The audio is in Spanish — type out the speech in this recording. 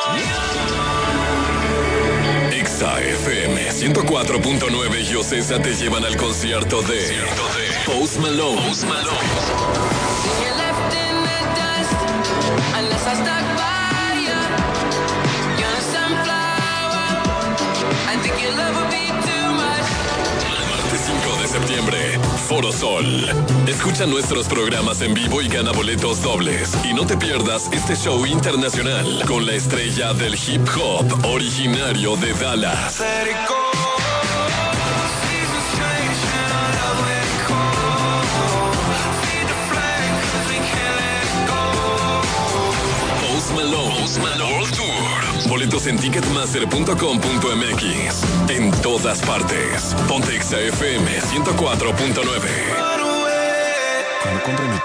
Exa FM 104.9 y Ocesa te llevan al concierto de Post Malone. Martes 5 de septiembre, Foro Sol. Escucha nuestros programas en vivo y gana boletos dobles. Y no te pierdas este show internacional con la estrella del hip hop originario de Dallas. Post Malone World Tour. Boletos en ticketmaster.com.mx. En todas partes. Ponte Exa FM 104.9. Cuando compre mi